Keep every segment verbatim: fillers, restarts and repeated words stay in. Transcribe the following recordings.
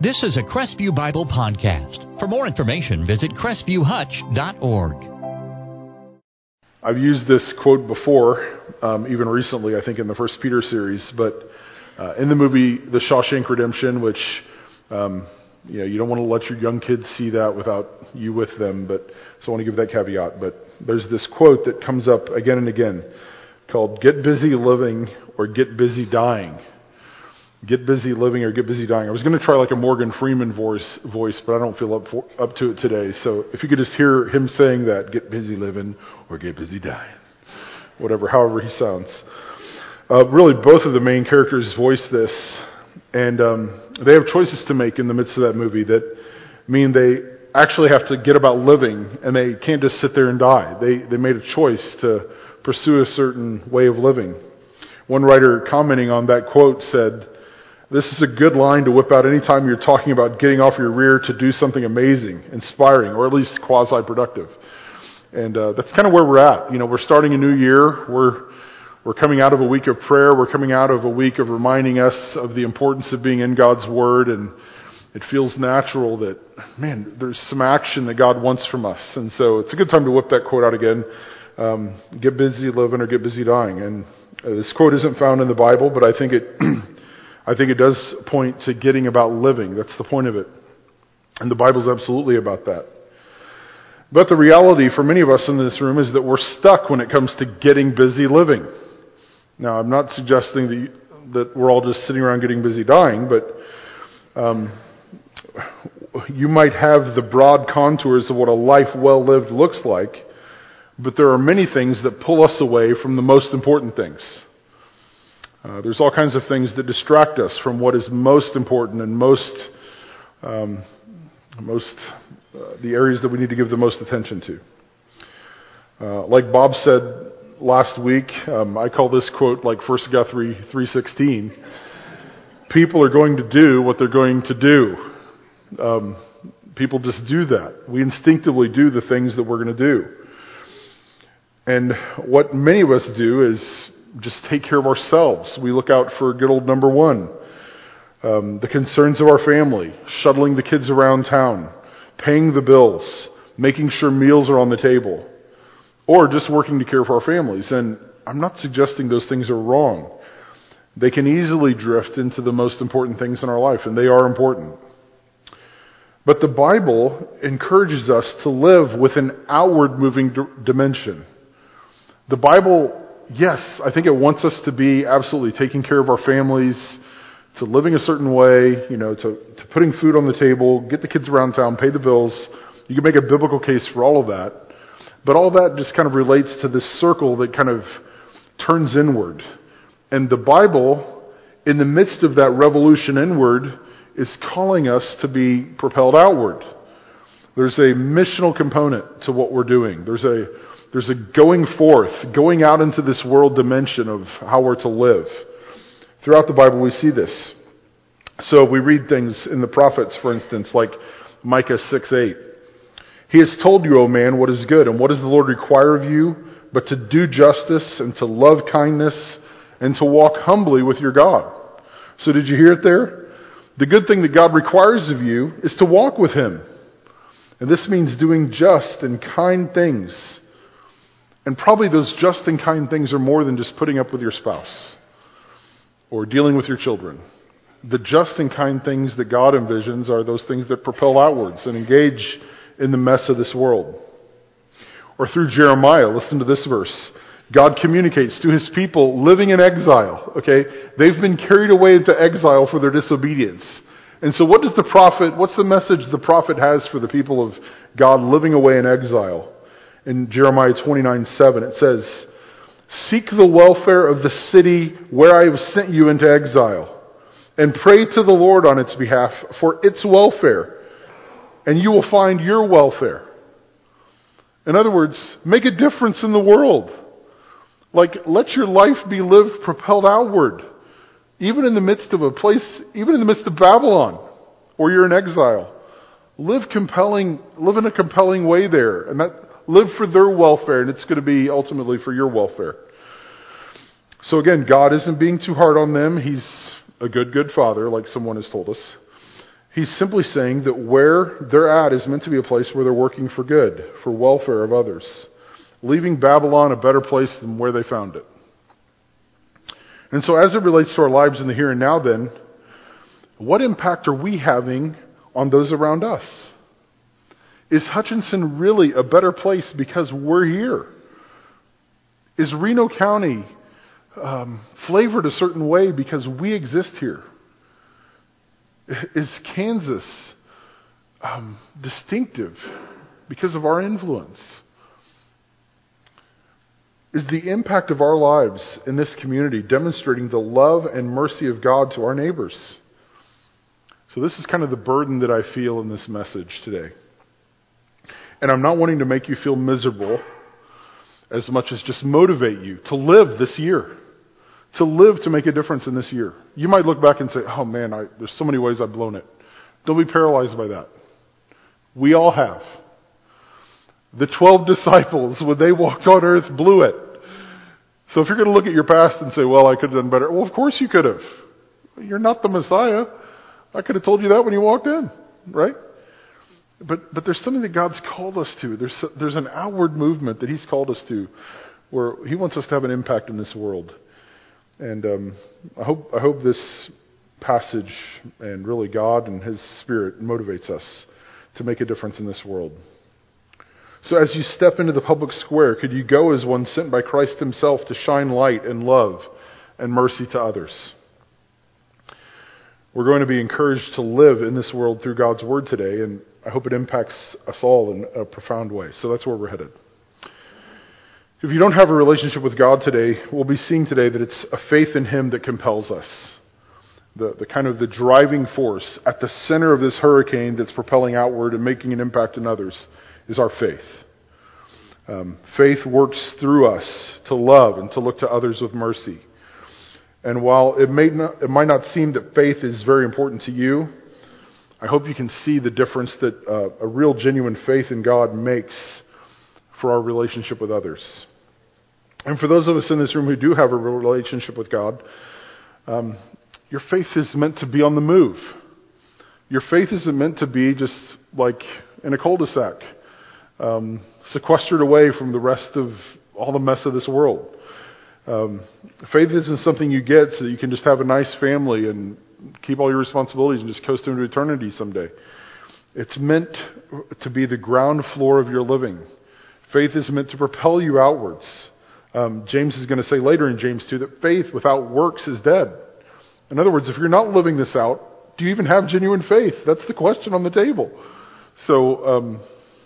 This is a Crestview Bible podcast. For more information, visit crestview hutch dot org. I've used this quote before, um, even recently, I think in the First Peter series, but uh, in the movie The Shawshank Redemption, which um, you know, you don't want to let your young kids see that without you with them, but so I want to give that caveat. But there's this quote that comes up again and again called "Get busy living or get busy dying." Get busy living or get busy dying. I was going to try like a Morgan Freeman voice, voice, but I don't feel up for, up to it today. So if you could just hear him saying that, get busy living or get busy dying, whatever, however he sounds. Uh, really, both of the main characters voice this, and um, they have choices to make in the midst of that movie that mean they actually have to get about living, and they can't just sit there and die. They they made a choice to pursue a certain way of living. One writer commenting on that quote said, "This is a good line to whip out anytime you're talking about getting off your rear to do something amazing, inspiring, or at least quasi-productive." And uh, that's kind of where we're at. You know, we're starting a new year. We're we're coming out of a week of prayer. We're coming out of a week of reminding us of the importance of being in God's Word. And it feels natural that, man, there's some action that God wants from us. And so it's a good time to whip that quote out again. Um, get busy living or get busy dying. And uh, this quote isn't found in the Bible, but I think it... I think it does point to getting about living. That's the point of it. And the Bible's absolutely about that. But the reality for many of us in this room is that we're stuck when it comes to getting busy living. Now, I'm not suggesting that, you, that we're all just sitting around getting busy dying, but um, you might have the broad contours of what a life well lived looks like, but there are many things that pull us away from the most important things. Uh, there's all kinds of things that distract us from what is most important and most, um, most uh, the areas that we need to give the most attention to. Uh, like Bob said last week, um, I call this quote like First Guthrie three sixteen. People are going to do what they're going to do. Um, people just do that. We instinctively do the things that we're going to do. And what many of us do is just take care of ourselves. We look out for good old number one. Um, the concerns of our family, shuttling the kids around town, paying the bills, making sure meals are on the table, or just working to care for our families. And I'm not suggesting those things are wrong. They can easily drift into the most important things in our life, and they are important. But the Bible encourages us to live with an outward moving d- dimension. The Bible, yes, I think it wants us to be absolutely taking care of our families, to living a certain way, you know, to, to putting food on the table, get the kids around town, pay the bills. You can make a biblical case for all of that. But all that just kind of relates to this circle that kind of turns inward. And the Bible, in the midst of that revolution inward, is calling us to be propelled outward. There's a missional component to what we're doing. There's a There's a going forth, going out into this world dimension of how we're to live. Throughout the Bible we see this. So we read things in the prophets, for instance, like Micah six eight. He has told you, O man, what is good, and what does the Lord require of you, but to do justice and to love kindness and to walk humbly with your God. So did you hear it there? The good thing that God requires of you is to walk with Him. And this means doing just and kind things. And probably those just and kind things are more than just putting up with your spouse or dealing with your children. The just and kind things that God envisions are those things that propel outwards and engage in the mess of this world. Or through Jeremiah, listen to this verse. God communicates to His people living in exile. Okay, they've been carried away into exile for their disobedience. And so what does the prophet, what's the message the prophet has for the people of God living away in exile? In Jeremiah twenty-nine seven, it says, "Seek the welfare of the city where I have sent you into exile, and pray to the Lord on its behalf for its welfare, and you will find your welfare." In other words, make a difference in the world. Like, let your life be lived propelled outward, even in the midst of a place, even in the midst of Babylon, where you're in exile. Live compelling, live in a compelling way there, and that live for their welfare, and it's going to be ultimately for your welfare. So again, God isn't being too hard on them. He's a good, good father, like someone has told us. He's simply saying that where they're at is meant to be a place where they're working for good, for welfare of others, leaving Babylon a better place than where they found it. And so as it relates to our lives in the here and now then, what impact are we having on those around us? Is Hutchinson really a better place because we're here? Is Reno County um, flavored a certain way because we exist here? Is Kansas um, distinctive because of our influence? Is the impact of our lives in this community demonstrating the love and mercy of God to our neighbors? So this is kind of the burden that I feel in this message today. And I'm not wanting to make you feel miserable as much as just motivate you to live this year. To live to make a difference in this year. You might look back and say, oh man, I, there's so many ways I've blown it. Don't be paralyzed by that. We all have. The twelve disciples, when they walked on earth, blew it. So if you're going to look at your past and say, well, I could have done better. Well, of course you could have. You're not the Messiah. I could have told you that when you walked in, right? But but there's something that God's called us to. There's there's an outward movement that He's called us to where He wants us to have an impact in this world. And um, I hope I hope this passage and really God and His Spirit motivates us to make a difference in this world. So as you step into the public square, could you go as one sent by Christ Himself to shine light and love and mercy to others? We're going to be encouraged to live in this world through God's Word today, and I hope it impacts us all in a profound way. So that's where we're headed. If you don't have a relationship with God today, we'll be seeing today that it's a faith in Him that compels us. The, the kind of the driving force at the center of this hurricane that's propelling outward and making an impact in others is our faith. Um, faith works through us to love and to look to others with mercy. And while it may not, it might not seem that faith is very important to you, I hope you can see the difference that uh, a real genuine faith in God makes for our relationship with others. And for those of us in this room who do have a real relationship with God, um, your faith is meant to be on the move. Your faith isn't meant to be just like in a cul-de-sac, um, sequestered away from the rest of all the mess of this world. Um, faith isn't something you get so that you can just have a nice family and keep all your responsibilities and just coast into eternity someday. It's meant to be the ground floor of your living. Faith is meant to propel you outwards. Um, James is going to say later in James two that faith without works is dead. In other words, if you're not living this out, do you even have genuine faith? That's the question on the table. So um,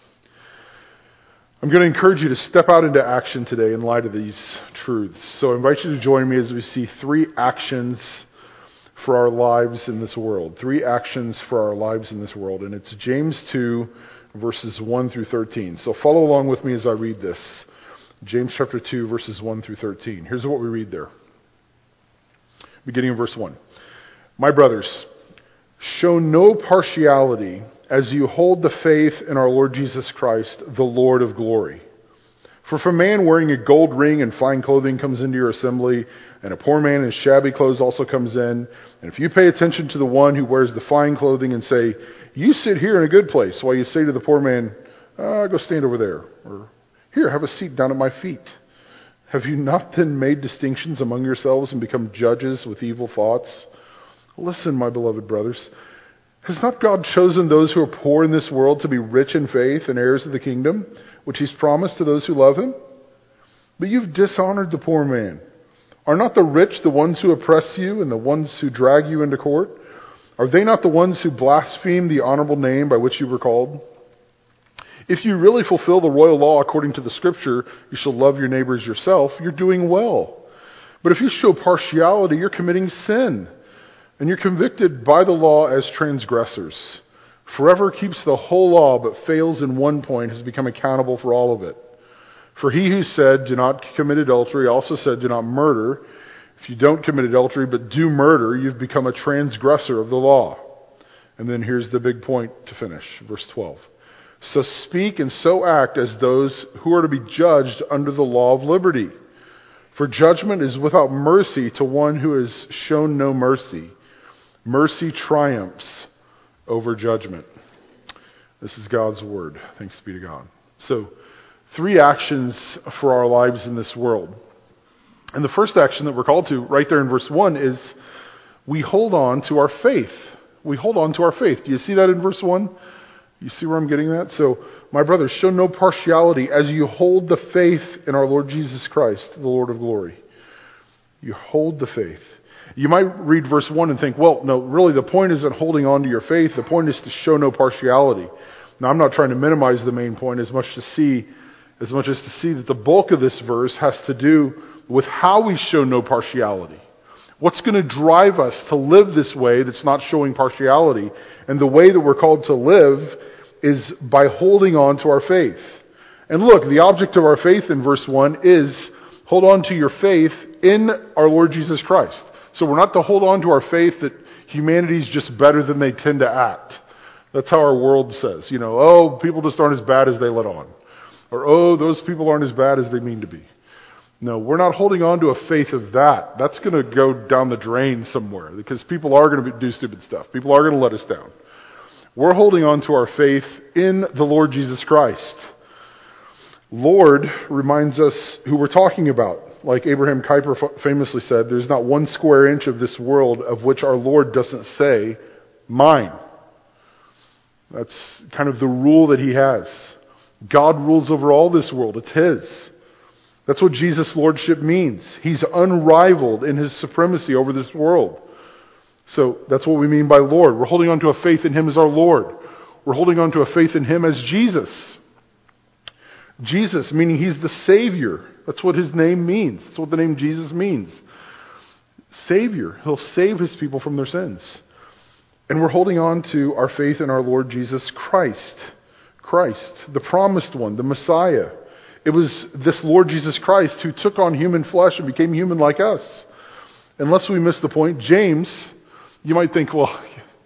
I'm going to encourage you to step out into action today in light of these truths. So I invite you to join me as we see three actions for our lives in this world. Three actions for our lives in this world. And it's James two, verses one through thirteen. So follow along with me as I read this. James chapter two, verses one through thirteen. Here's what we read there. Beginning in verse one. My brothers, show no partiality as you hold the faith in our Lord Jesus Christ, the Lord of glory. For if a man wearing a gold ring and fine clothing comes into your assembly, and a poor man in shabby clothes also comes in, and if you pay attention to the one who wears the fine clothing and say, you sit here in a good place, while you say to the poor man, uh, go stand over there, or here, have a seat down at my feet. Have you not then made distinctions among yourselves and become judges with evil thoughts? Listen, my beloved brothers, has not God chosen those who are poor in this world to be rich in faith and heirs of the kingdom, which He's promised to those who love Him? But you've dishonored the poor man. Are not the rich the ones who oppress you and the ones who drag you into court? Are they not the ones who blaspheme the honorable name by which you were called? If you really fulfill the royal law according to the Scripture, you shall love your neighbors yourself, you're doing well. But if you show partiality, you're committing sin, and you're convicted by the law as transgressors. Forever keeps the whole law, but fails in one point, has become accountable for all of it. For he who said, do not commit adultery, also said, do not murder. If you don't commit adultery, but do murder, you've become a transgressor of the law. And then here's the big point to finish, verse twelve. So speak and so act as those who are to be judged under the law of liberty. For judgment is without mercy to one who has shown no mercy. Mercy triumphs over judgment. This is God's word. Thanks be to God. So, three actions for our lives in this world. And the first action that we're called to, right there in verse one, is we hold on to our faith. We hold on to our faith. Do you see that in verse one? You see where I'm getting at? So, my brothers, show no partiality as you hold the faith in our Lord Jesus Christ, the Lord of glory. You hold the faith. You might read verse one and think, well, no, really the point isn't holding on to your faith. The point is to show no partiality. Now, I'm not trying to minimize the main point as much to see, as much as to see that the bulk of this verse has to do with how we show no partiality. What's going to drive us to live this way that's not showing partiality? And the way that we're called to live is by holding on to our faith. And look, the object of our faith in verse one is hold on to your faith in our Lord Jesus Christ. So we're not to hold on to our faith that humanity's just better than they tend to act. That's how our world says. You know, oh, people just aren't as bad as they let on. Or, oh, those people aren't as bad as they mean to be. No, we're not holding on to a faith of that. That's going to go down the drain somewhere because people are going to do stupid stuff. People are going to let us down. We're holding on to our faith in the Lord Jesus Christ. Lord reminds us who we're talking about. Like Abraham Kuyper famously said, there's not one square inch of this world of which our Lord doesn't say, mine. That's kind of the rule that he has. God rules over all this world. It's his. That's what Jesus' lordship means. He's unrivaled in his supremacy over this world. So that's what we mean by Lord. We're holding on to a faith in him as our Lord. We're holding on to a faith in him as Jesus. Jesus, meaning he's the Savior. That's what his name means. That's what the name Jesus means. Savior. He'll save his people from their sins. And we're holding on to our faith in our Lord Jesus Christ. Christ, the promised one, the Messiah. It was this Lord Jesus Christ who took on human flesh and became human like us. Unless we miss the point, James, you might think, well,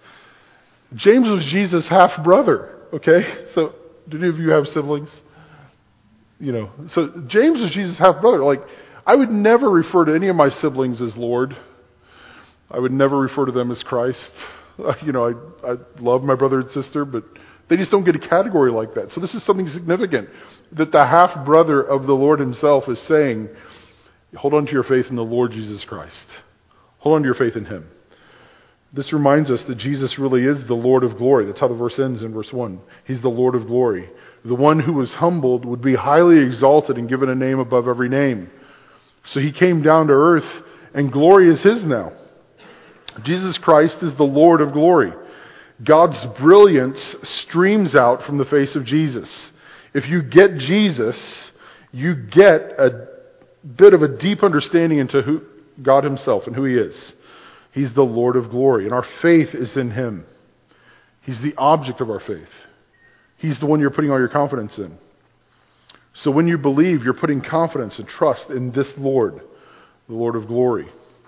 James was Jesus' half-brother, okay? So, do any of you have siblings? You know, so James was Jesus' half-brother. Like, I would never refer to any of my siblings as Lord. I would never refer to them as Christ. You know, I, I love my brother and sister, but they just don't get a category like that. So this is something significant that the half-brother of the Lord himself is saying, hold on to your faith in the Lord Jesus Christ. Hold on to your faith in him. This reminds us that Jesus really is the Lord of glory. That's how the verse ends in verse one. He's the Lord of glory. The one who was humbled would be highly exalted and given a name above every name. So he came down to earth, and glory is his now. Jesus Christ is the Lord of glory. God's brilliance streams out from the face of Jesus. If you get Jesus, you get a bit of a deep understanding into who God himself and who he is. He's the Lord of glory, and our faith is in him. He's the object of our faith. He's the one you're putting all your confidence in. So when you believe, you're putting confidence and trust in this Lord, the Lord of glory.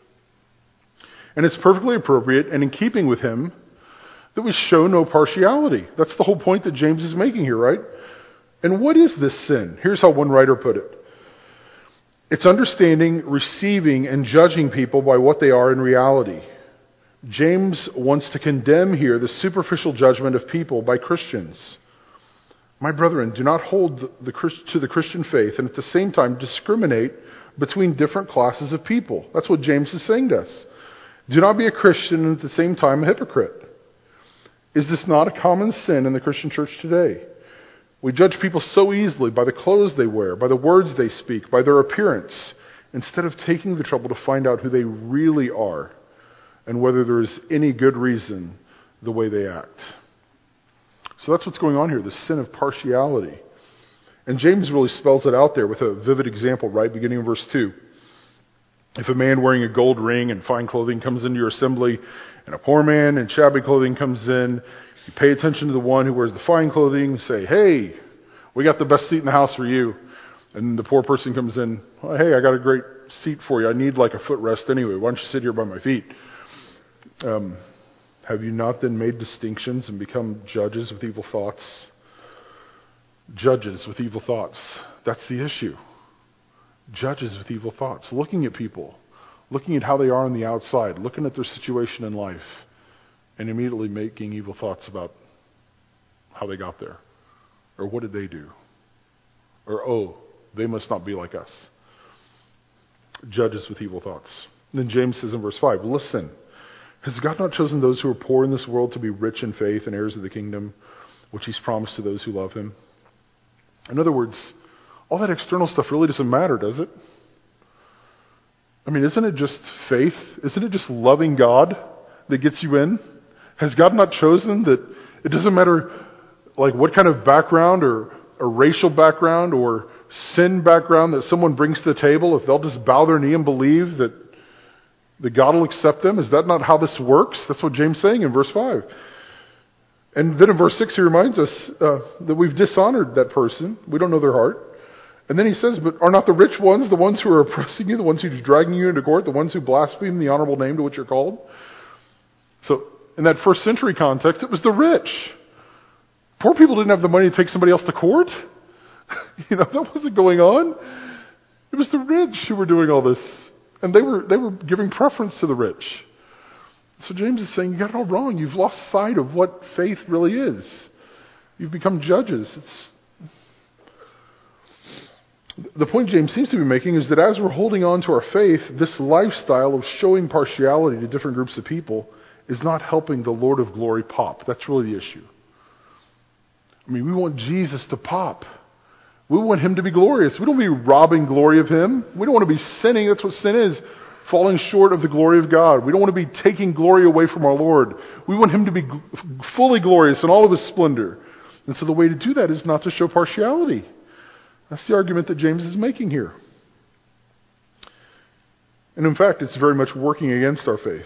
And it's perfectly appropriate and in keeping with him that we show no partiality. That's the whole point that James is making here, right? And what is this sin? Here's how one writer put it. It's understanding, receiving, and judging people by what they are in reality. James wants to condemn here the superficial judgment of people by Christians. My brethren, do not hold the, the, to the Christian faith and at the same time discriminate between different classes of people. That's what James is saying to us. Do not be a Christian and at the same time a hypocrite. Is this not a common sin in the Christian church today? We judge people so easily by the clothes they wear, by the words they speak, by their appearance, instead of taking the trouble to find out who they really are and whether there is any good reason the way they act. So that's what's going on here, the sin of partiality. And James really spells it out there with a vivid example, right, beginning in verse two. If a man wearing a gold ring and fine clothing comes into your assembly, and a poor man in shabby clothing comes in, you pay attention to the one who wears the fine clothing, say, hey, we got the best seat in the house for you. And the poor person comes in, well, hey, I got a great seat for you. I need like a footrest anyway. Why don't you sit here by my feet? Um, have you not then made distinctions and become judges with evil thoughts? Judges with evil thoughts. That's the issue. Judges with evil thoughts. Looking at people. Looking at how they are on the outside. Looking at their situation in life. and immediately making evil thoughts about how they got there. Or what did they do? Or, oh, they must not be like us. Judges with evil thoughts. Then James says in verse five, listen, has God not chosen those who are poor in this world to be rich in faith and heirs of the kingdom, which he's promised to those who love him? In other words, all that external stuff really doesn't matter, does it? I mean, isn't it just faith? Isn't it just loving God that gets you in? Has God not chosen that it doesn't matter like what kind of background or, or racial background or sin background that someone brings to the table, if they'll just bow their knee and believe that, that God will accept them? Is that not how this works? That's what James is saying in verse five. And then in verse six he reminds us uh, that we've dishonored that person. We don't know their heart. And then he says, but are not the rich ones the ones who are oppressing you, the ones who are dragging you into court, the ones who blaspheme the honorable name to which you're called? So in that first century context, it was the rich. Poor people didn't have the money to take somebody else to court. You know, that wasn't going on. It was the rich who were doing all this. And they were they were giving preference to the rich. So James is saying, you got it all wrong. You've lost sight of what faith really is. You've become judges. It's The point James seems to be making is that as we're holding on to our faith, this lifestyle of showing partiality to different groups of people is not helping the Lord of glory pop. That's really the issue. I mean, we want Jesus to pop. We want him to be glorious. We don't want to be robbing glory of him. We don't want to be sinning. That's what sin is. Falling short of the glory of God. We don't want to be taking glory away from our Lord. We want him to be fully glorious in all of his splendor. And so the way to do that is not to show partiality. That's the argument that James is making here. And in fact, it's very much working against our faith.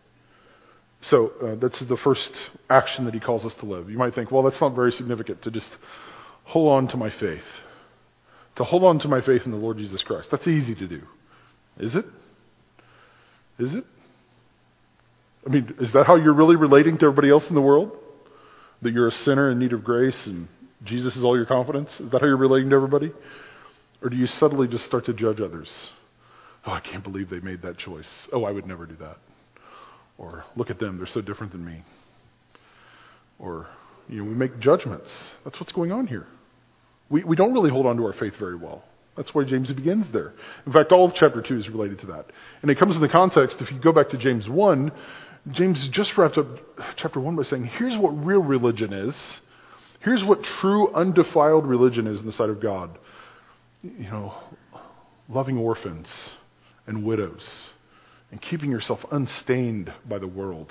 So uh, that's the first action that he calls us to live. You might think, well, that's not very significant, to just hold on to my faith. To hold on to my faith in the Lord Jesus Christ. That's easy to do. Is it? Is it? I mean, is that how you're really relating to everybody else in the world? That you're a sinner in need of grace and Jesus is all your confidence? Is that how you're relating to everybody? Or do you subtly just start to judge others? Oh, I can't believe they made that choice. Oh, I would never do that. Or look at them, they're so different than me. Or, you know, we make judgments. That's what's going on here. We we don't really hold on to our faith very well. That's why James begins there. In fact, all of chapter two is related to that. And it comes in the context, if you go back to James one, James just wrapped up chapter one by saying, here's what real religion is. Here's what true, undefiled religion is in the sight of God. You know, loving orphans and widows and keeping yourself unstained by the world.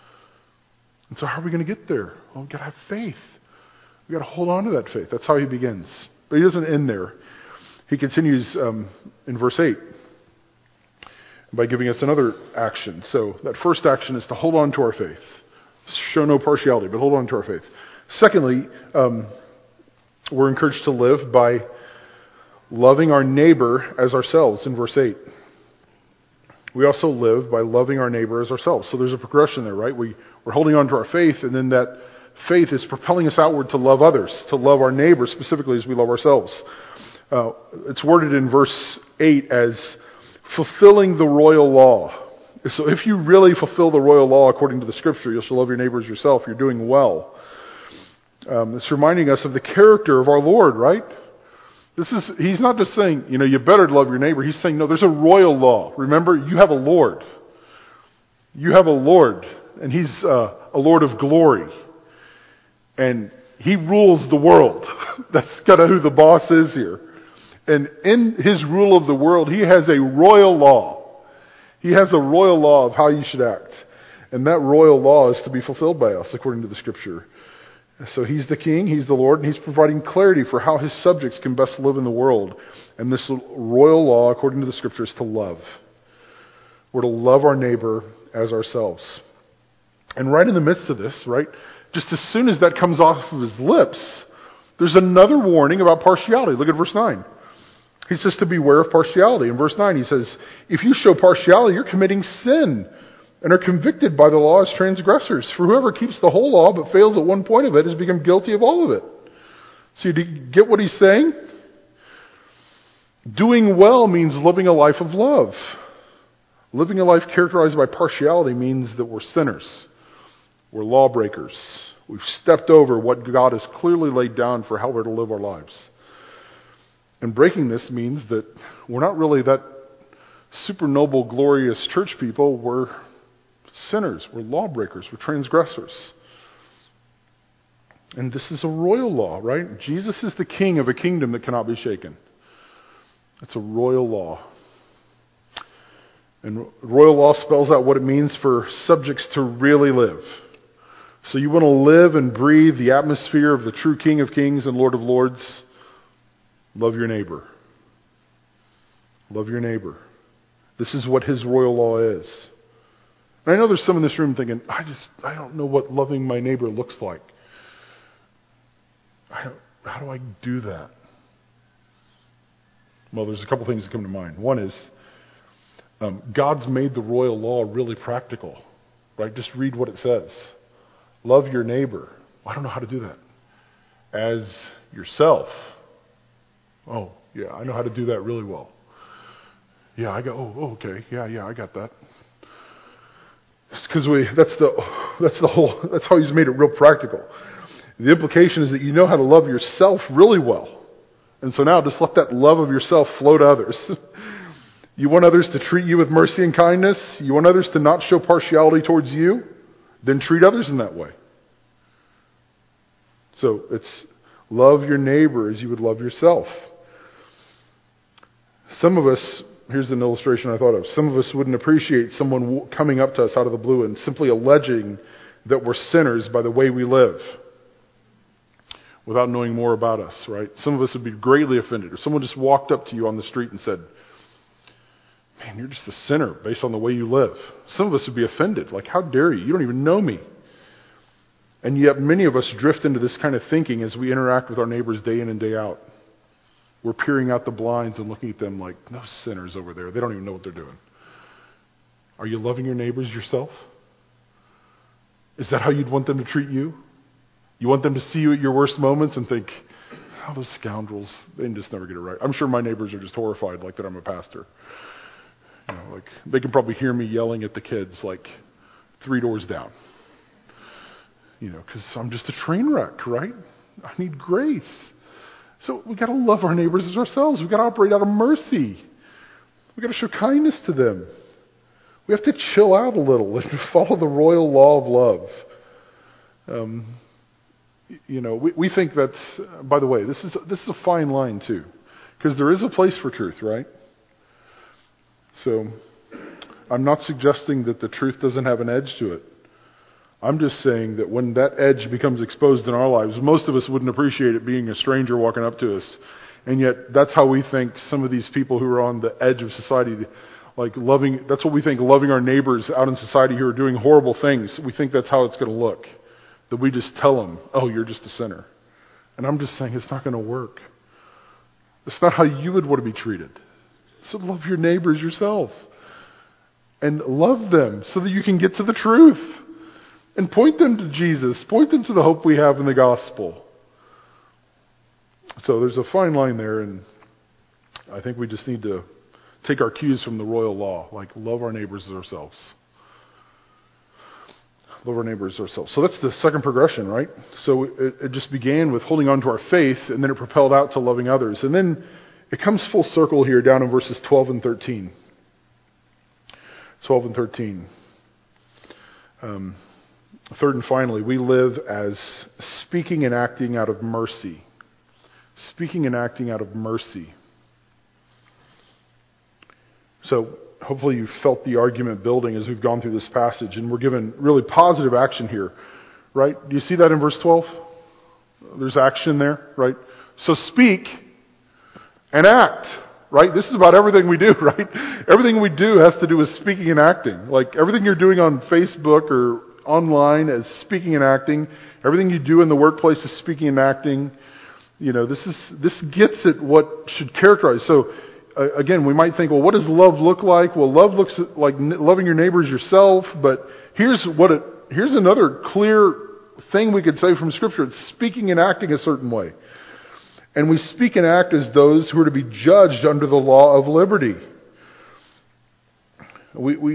And so how are we going to get there? Well, we've got to have faith. We've got to hold on to that faith. That's how he begins. But he doesn't end there. He continues um, in verse eight by giving us another action. So that first action is to hold on to our faith. Show no partiality, but hold on to our faith. Secondly, um, we're encouraged to live by loving our neighbor as ourselves in verse eight. We also live by loving our neighbor as ourselves. So there's a progression there, right? We, we're holding on to our faith, and then that faith is propelling us outward to love others, to love our neighbor specifically as we love ourselves. Uh, it's worded in verse eight as fulfilling the royal law. So if you really fulfill the royal law according to the scripture, you shall love your neighbor as yourself, you're doing well. Um, it's reminding us of the character of our Lord, right? This is, he's not just saying, you know, you better love your neighbor. He's saying, no, there's a royal law. Remember, you have a Lord. You have a Lord, and he's uh, a Lord of glory. And he rules the world. That's kind of who the boss is here. And in his rule of the world, he has a royal law. He has a royal law of how you should act. And that royal law is to be fulfilled by us, according to the scripture. So he's the king, he's the Lord, and he's providing clarity for how his subjects can best live in the world. And this royal law, according to the scripture, is to love. We're to love our neighbor as ourselves. And right in the midst of this, right, just as soon as that comes off of his lips, there's another warning about partiality. Look at verse nine. He says to beware of partiality. In verse nine he says, if you show partiality, you're committing sin and are convicted by the law as transgressors. For whoever keeps the whole law but fails at one point of it has become guilty of all of it. So do you get what he's saying? Doing well means living a life of love. Living a life characterized by partiality means that we're sinners. We're lawbreakers. We've stepped over what God has clearly laid down for how we're to live our lives. And breaking this means that we're not really that super noble, glorious church people. We're sinners. We're lawbreakers. We're transgressors. And this is a royal law, right? Jesus is the king of a kingdom that cannot be shaken. It's a royal law. And royal law spells out what it means for subjects to really live. So you want to live and breathe the atmosphere of the true King of Kings and Lord of Lords? Love your neighbor. Love your neighbor. This is what his royal law is. And I know there's some in this room thinking, I just, I don't know what loving my neighbor looks like. I don't, how do I do that? Well, there's a couple things that come to mind. One is, um, God's made the royal law really practical, right? Just read what it says. Love your neighbor. Well, I don't know how to do that. As yourself. Oh, yeah, I know how to do that really well. Yeah, I got, oh, okay, yeah, yeah, I got that. It's because we, that's the, that's the whole, that's how he's made it real practical. The implication is that you know how to love yourself really well. And so now just let that love of yourself flow to others. You want others to treat you with mercy and kindness? You want others to not show partiality towards you? Then treat others in that way. So it's love your neighbor as you would love yourself. Some of us, here's an illustration I thought of. Some of us wouldn't appreciate someone coming up to us out of the blue and simply alleging that we're sinners by the way we live, without knowing more about us, right? Some of us would be greatly offended. If someone just walked up to you on the street and said, man, you're just a sinner based on the way you live. Some of us would be offended. Like, how dare you? You don't even know me. And yet many of us drift into this kind of thinking as we interact with our neighbors day in and day out. We're peering out the blinds and looking at them like, those sinners over there, they don't even know what they're doing. Are you loving your neighbors yourself? Is that how you'd want them to treat you? You want them to see you at your worst moments and think, oh, those scoundrels, they just never get it right. I'm sure my neighbors are just horrified like that I'm a pastor. You know, like they can probably hear me yelling at the kids like three doors down. You know, because I'm just a train wreck, right? I need grace. So we got to love our neighbors as ourselves. We got to operate out of mercy. We got to show kindness to them. We have to chill out a little and follow the royal law of love. Um, you know, we, we think that's. Uh, by the way, this is this is a fine line too, because there is a place for truth, right? So, I'm not suggesting that the truth doesn't have an edge to it. I'm just saying that when that edge becomes exposed in our lives, most of us wouldn't appreciate it being a stranger walking up to us. And yet, that's how we think some of these people who are on the edge of society, like loving, that's what we think loving our neighbors out in society who are doing horrible things, we think that's how it's going to look. That we just tell them, oh, you're just a sinner. And I'm just saying it's not going to work. It's not how you would want to be treated. So love your neighbors yourself. And love them so that you can get to the truth. And point them to Jesus. Point them to the hope we have in the gospel. So there's a fine line there, and I think we just need to take our cues from the royal law, like love our neighbors as ourselves. Love our neighbors as ourselves. So that's the second progression, right? So it, it just began with holding on to our faith, and then it propelled out to loving others. And then it comes full circle here down in verses twelve and thirteen. twelve and thirteen. Um, third and finally, we live as speaking and acting out of mercy. Speaking and acting out of mercy. So hopefully you felt the argument building as we've gone through this passage, and we're given really positive action here, right? Do you see that in verse twelve? There's action there, right? So speak and act, right? This is about everything we do, right? Everything we do has to do with speaking and acting. Like everything you're doing on Facebook or online is speaking and acting. Everything you do in the workplace is speaking and acting. You know, this is this gets at what should characterize. So uh, again, we might think, well, what does love look like? Well, love looks like n- loving your neighbors yourself. But here's what it. Here's another clear thing we could say from Scripture. It's speaking and acting a certain way. And we speak and act as those who are to be judged under the law of liberty. We, we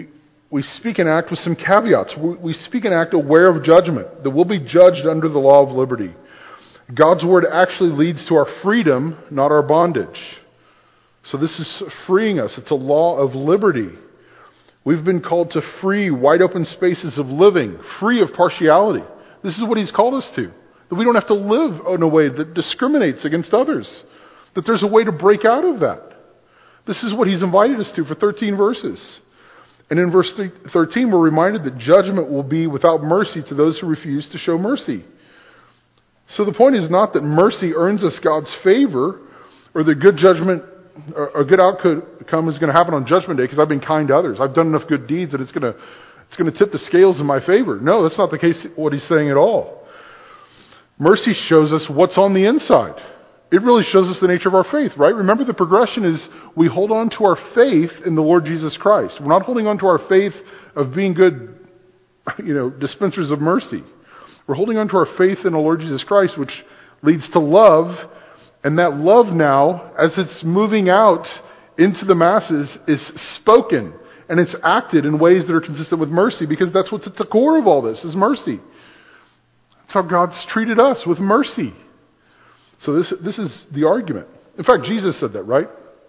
we speak and act with some caveats. We, we speak and act aware of judgment, that we'll be judged under the law of liberty. God's word actually leads to our freedom, not our bondage. So this is freeing us. It's a law of liberty. We've been called to free, wide open spaces of living, free of partiality. This is what he's called us to. That we don't have to live in a way that discriminates against others. That there's a way to break out of that. This is what he's invited us to for thirteen verses. And in verse thirteen, we're reminded that judgment will be without mercy to those who refuse to show mercy. So the point is not that mercy earns us God's favor, or that good judgment, or a good outcome is going to happen on Judgment Day because I've been kind to others. I've done enough good deeds that it's going to it's going to tip the scales in my favor. No, that's not the case. What he's saying at all. Mercy shows us what's on the inside. It really shows us the nature of our faith, right? Remember, the progression is we hold on to our faith in the Lord Jesus Christ. We're not holding on to our faith of being good, you know, dispensers of mercy. We're holding on to our faith in the Lord Jesus Christ, which leads to love. And that love now, as it's moving out into the masses, is spoken. And it's acted in ways that are consistent with mercy, because that's what's at the core of all this, is mercy. That's how God's treated us, with mercy. So this, this is the argument. In fact, Jesus said that, right?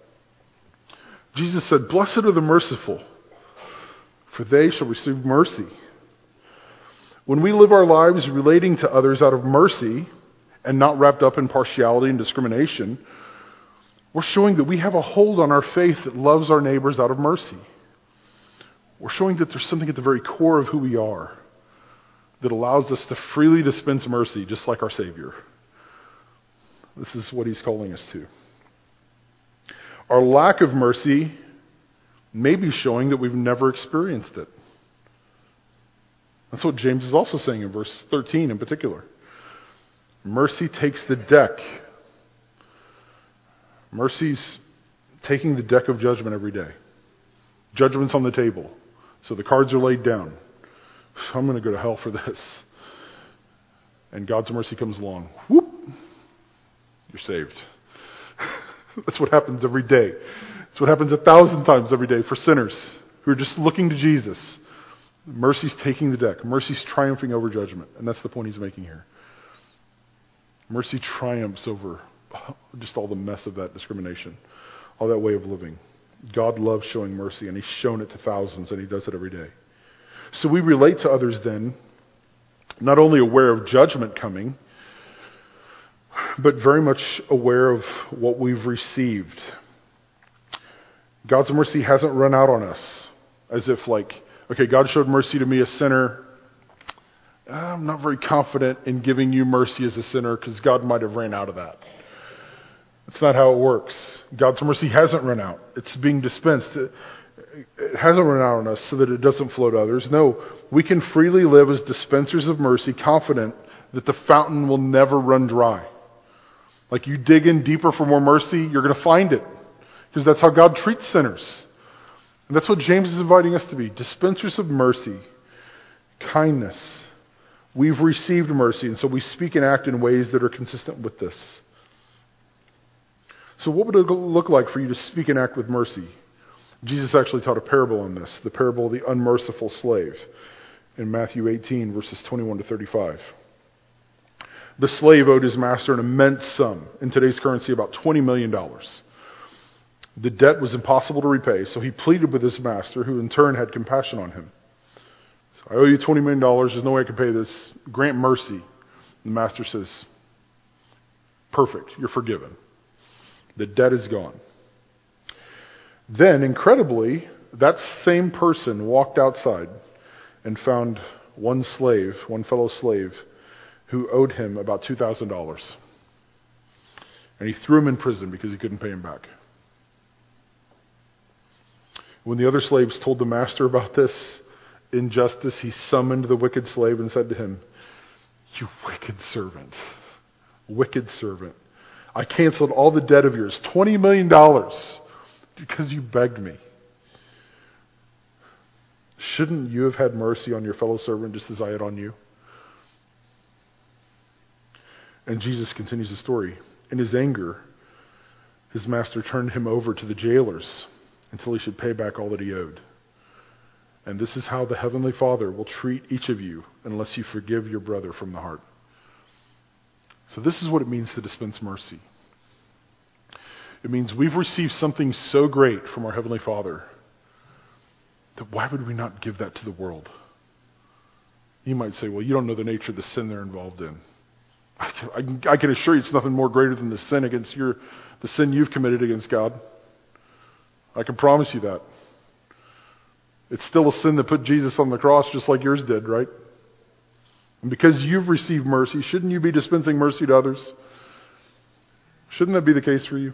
Jesus said, "Blessed are the merciful, for they shall receive mercy." When we live our lives relating to others out of mercy and not wrapped up in partiality and discrimination, we're showing that we have a hold on our faith that loves our neighbors out of mercy. We're showing that there's something at the very core of who we are that allows us to freely dispense mercy, just like our Savior. This is what he's calling us to. Our lack of mercy may be showing that we've never experienced it. That's what James is also saying in verse thirteen in particular. Mercy takes the deck. Mercy's taking the deck of judgment every day. Judgment's on the table. So the cards are laid down. I'm going to go to hell for this. And God's mercy comes along. Whoop! You're saved. That's what happens every day. That's what happens a thousand times every day for sinners who are just looking to Jesus. Mercy's taking the deck. Mercy's triumphing over judgment. And that's the point he's making here. Mercy triumphs over just all the mess of that discrimination, all that way of living. God loves showing mercy, and he's shown it to thousands, and he does it every day. So we relate to others then, not only aware of judgment coming, but very much aware of what we've received. God's mercy hasn't run out on us, as if like, okay, God showed mercy to me, a sinner. I'm not very confident in giving you mercy as a sinner because God might have ran out of that. That's not how it works. God's mercy hasn't run out. It's being dispensed. It, it hasn't run out on us so that it doesn't flow to others. No, we can freely live as dispensers of mercy, confident that the fountain will never run dry. Like you dig in deeper for more mercy, you're going to find it. Because that's how God treats sinners. And that's what James is inviting us to be. Dispensers of mercy, kindness. We've received mercy, and so we speak and act in ways that are consistent with this. So what would it look like for you to speak and act with mercy? Jesus actually taught a parable on this, the parable of the unmerciful slave in Matthew eighteen, verses twenty-one to thirty-five. The slave owed his master an immense sum, in today's currency about twenty million dollars. The debt was impossible to repay, so he pleaded with his master, who in turn had compassion on him. So, I owe you twenty million dollars, there's no way I can pay this. Grant mercy. The master says, perfect, you're forgiven. The debt is gone. Then, incredibly, that same person walked outside and found one slave, one fellow slave, who owed him about two thousand dollars. And he threw him in prison because he couldn't pay him back. When the other slaves told the master about this injustice, he summoned the wicked slave and said to him, "You wicked servant, wicked servant, I canceled all the debt of yours, twenty million dollars, because you begged me. Shouldn't you have had mercy on your fellow servant just as I had on you?" And Jesus continues the story. In his anger, his master turned him over to the jailers until he should pay back all that he owed. And this is how the Heavenly Father will treat each of you unless you forgive your brother from the heart. So this is what it means to dispense mercy. It means we've received something so great from our Heavenly Father that why would we not give that to the world? You might say, well, you don't know the nature of the sin they're involved in. I can, I can, I can assure you it's nothing more greater than the sin against your, the sin you've committed against God. I can promise you that. It's still a sin that put Jesus on the cross just like yours did, right? And because you've received mercy, shouldn't you be dispensing mercy to others? Shouldn't that be the case for you?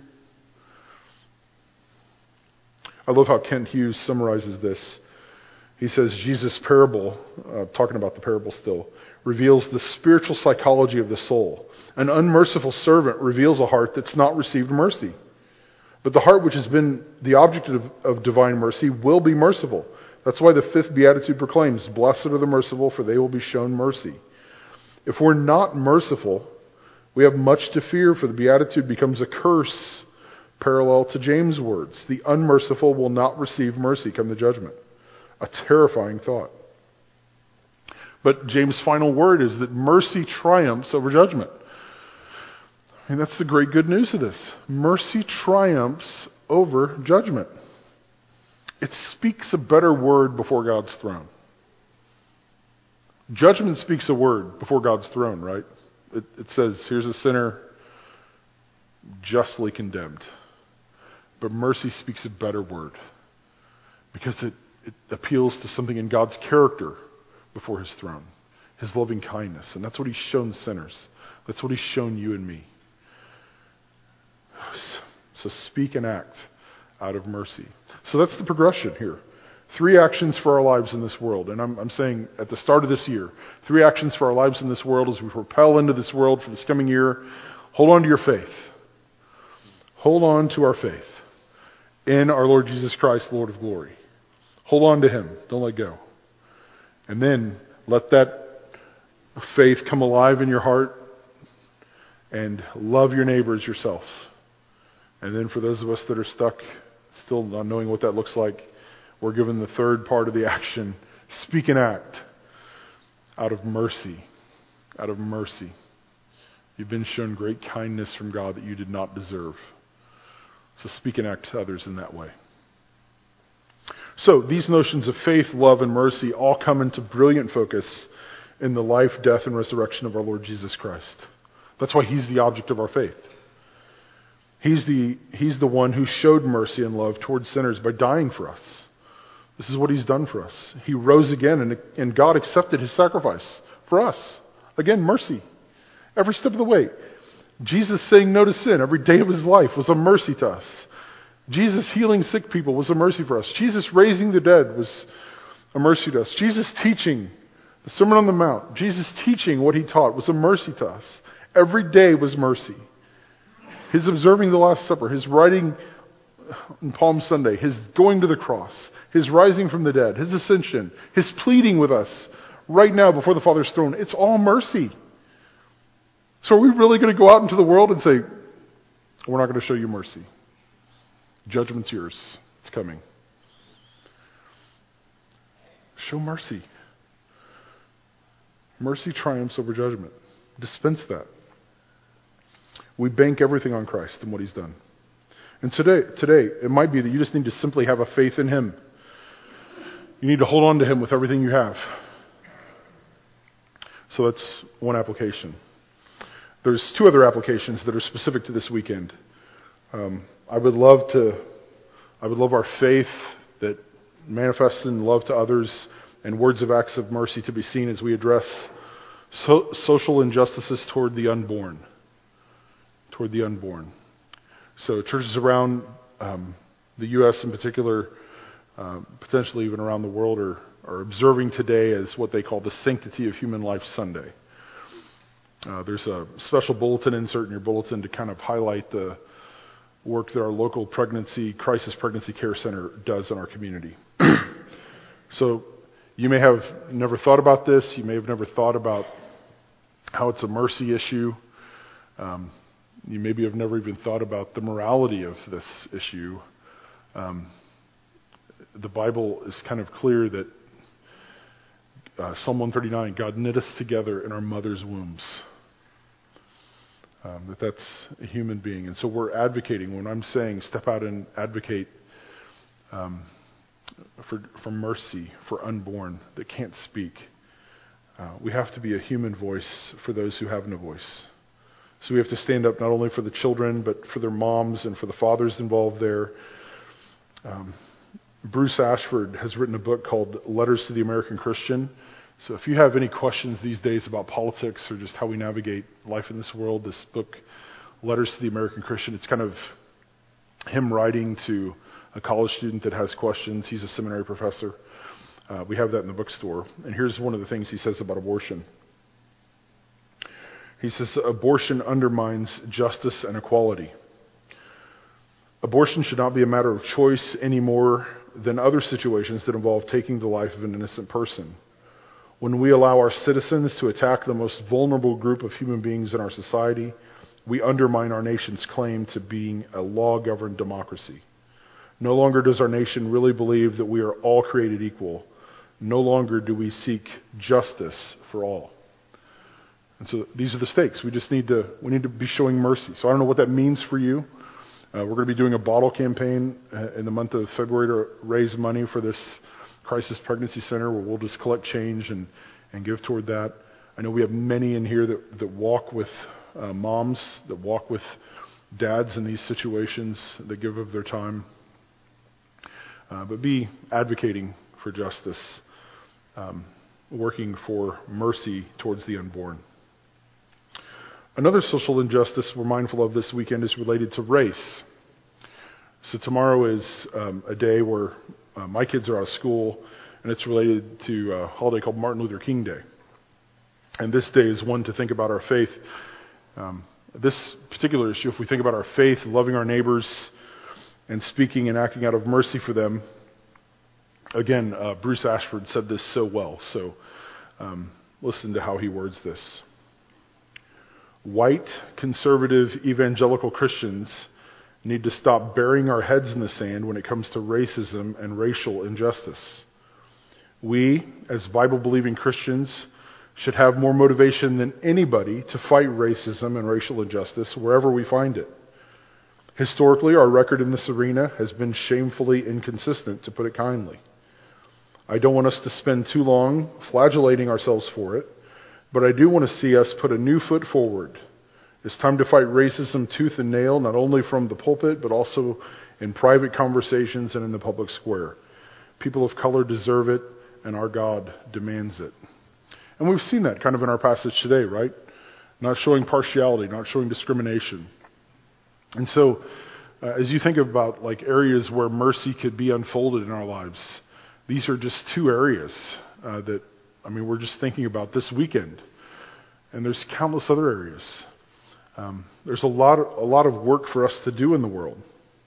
I love how Kent Hughes summarizes this. He says, Jesus' parable, uh, talking about the parable still, reveals the spiritual psychology of the soul. An unmerciful servant reveals a heart that's not received mercy. But the heart which has been the object of, of divine mercy will be merciful. That's why the fifth beatitude proclaims, blessed are the merciful, for they will be shown mercy. If we're not merciful, we have much to fear, for the beatitude becomes a curse, parallel to James' words. The unmerciful will not receive mercy come the judgment. A terrifying thought. But James' final word is that mercy triumphs over judgment. And that's the great good news of this. Mercy triumphs over judgment. It speaks a better word before God's throne. Judgment speaks a word before God's throne, right? It, it says, here's a sinner justly condemned. But mercy speaks a better word because it, it appeals to something in God's character before his throne, his loving kindness. And that's what he's shown sinners. That's what he's shown you and me. So speak and act out of mercy. So that's the progression here. Three actions for our lives in this world. And I'm, I'm saying at the start of this year, three actions for our lives in this world as we propel into this world for this coming year. Hold on to your faith. Hold on to our faith in our Lord Jesus Christ, Lord of glory. Hold on to him. Don't let go. And then let that faith come alive in your heart and love your neighbor as yourself. And then for those of us that are stuck, still not knowing what that looks like, we're given the third part of the action. Speak and act out of mercy. Out of mercy. You've been shown great kindness from God that you did not deserve. So speak and act to others in that way. So these notions of faith, love, and mercy all come into brilliant focus in the life, death, and resurrection of our Lord Jesus Christ. That's why he's the object of our faith. He's the, he's the one who showed mercy and love towards sinners by dying for us. This is what he's done for us. He rose again, and, and God accepted his sacrifice for us. Again, mercy. Every step of the way. Jesus saying no to sin every day of his life was a mercy to us. Jesus healing sick people was a mercy for us. Jesus raising the dead was a mercy to us. Jesus teaching the Sermon on the Mount, Jesus teaching what he taught was a mercy to us. Every day was mercy. His observing the Last Supper, his writing on Palm Sunday, his going to the cross, his rising from the dead, his ascension, his pleading with us right now before the Father's throne. It's all mercy. So are we really going to go out into the world and say, we're not going to show you mercy? Judgment's yours. It's coming. Show mercy. Mercy triumphs over judgment. Dispense that. We bank everything on Christ and what he's done. And today, today, it might be that you just need to simply have a faith in him. You need to hold on to him with everything you have. So that's one application. There's two other applications that are specific to this weekend. Um, I would love to, I would love our faith that manifests in love to others and words of acts of mercy to be seen as we address so, social injustices toward the unborn. Toward the unborn. So churches around um, the U S in particular, uh, potentially even around the world, are, are observing today as what they call the Sanctity of Human Life Sunday. Uh, there's a special bulletin insert in your bulletin to kind of highlight the work that our local pregnancy, crisis pregnancy care center does in our community. So you may have never thought about this. You may have never thought about how it's a mercy issue. Um, you maybe have never even thought about the morality of this issue. Um, the Bible is kind of clear that uh, Psalm one thirty-nine, God knit us together in our mother's wombs. Um, that that's a human being. And so we're advocating. When I'm saying step out and advocate um, for, for mercy for unborn that can't speak, uh, we have to be a human voice for those who have no voice. So we have to stand up not only for the children, but for their moms and for the fathers involved there. Um, Bruce Ashford has written a book called Letters to the American Christian. So if you have any questions these days about politics or just how we navigate life in this world, this book, Letters to the American Christian, it's kind of him writing to a college student that has questions. He's a seminary professor. Uh, we have that in the bookstore. And here's one of the things he says about abortion. He says, abortion undermines justice and equality. Abortion should not be a matter of choice any more than other situations that involve taking the life of an innocent person. When we allow our citizens to attack the most vulnerable group of human beings in our society, we undermine our nation's claim to being a law-governed democracy. No longer does our nation really believe that we are all created equal. No longer do we seek justice for all. And so these are the stakes. We just need to we need to be showing mercy. So I don't know what that means for you. Uh, we're going to be doing a bottle campaign uh, in the month of February to raise money for this crisis pregnancy center, where we'll just collect change and, and give toward that. I know we have many in here that, that walk with uh, moms, that walk with dads in these situations, that give of their time. Uh, but be advocating for justice, um, working for mercy towards the unborn. Another social injustice we're mindful of this weekend is related to race. So tomorrow is um, a day where uh, my kids are out of school, and it's related to a holiday called Martin Luther King Day. And this day is one to think about our faith. Um, this particular issue, if we think about our faith, loving our neighbors, and speaking and acting out of mercy for them, again, uh, Bruce Ashford said this so well. So um, listen to how he words this. White, conservative, evangelical Christians need to stop burying our heads in the sand when it comes to racism and racial injustice. We, as Bible-believing Christians, should have more motivation than anybody to fight racism and racial injustice wherever we find it. Historically, our record in this arena has been shamefully inconsistent, to put it kindly. I don't want us to spend too long flagellating ourselves for it, but I do want to see us put a new foot forward. It's time to fight racism tooth and nail, not only from the pulpit, but also in private conversations and in the public square. People of color deserve it, and our God demands it. And we've seen that kind of in our passage today, right? Not showing partiality, not showing discrimination. And so, uh, as you think about like areas where mercy could be unfolded in our lives, these are just two areas uh, that, I mean, we're just thinking about this weekend. And there's countless other areas. Um, there's a lot, of, a lot of work for us to do in the world.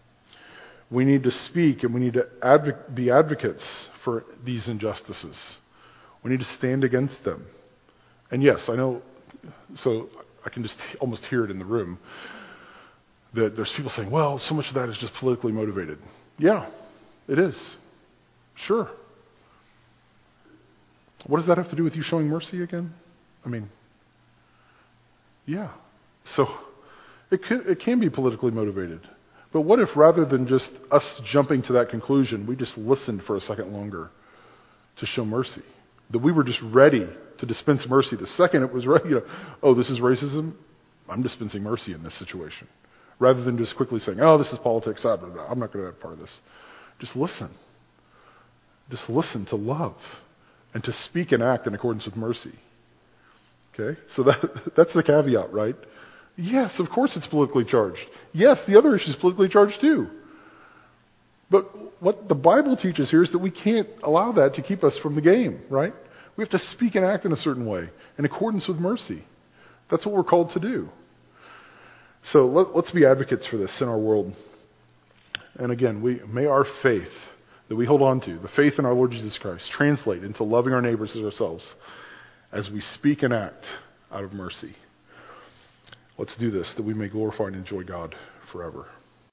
We need to speak and we need to advo- be advocates for these injustices. We need to stand against them. And yes, I know, so I can just almost hear it in the room, that there's people saying, well, so much of that is just politically motivated. Yeah, it is. Sure. What does that have to do with you showing mercy again? I mean, yeah. So it can, it can be politically motivated. But what if rather than just us jumping to that conclusion, we just listened for a second longer to show mercy? That we were just ready to dispense mercy. The second it was ready, you know, oh, this is racism? I'm dispensing mercy in this situation. Rather than just quickly saying, oh, this is politics, I'm not going to be part of this. Just listen. Just listen to love and to speak and act in accordance with mercy. Okay? So that that's the caveat, right? Yes, of course it's politically charged. Yes, the other issue is politically charged too. But what the Bible teaches here is that we can't allow that to keep us from the game, right? We have to speak and act in a certain way, in accordance with mercy. That's what we're called to do. So let, let's be advocates for this in our world. And again, we may our faith that we hold on to, the faith in our Lord Jesus Christ, translate into loving our neighbors as ourselves as we speak and act out of mercy. Let's do this, that we may glorify and enjoy God forever.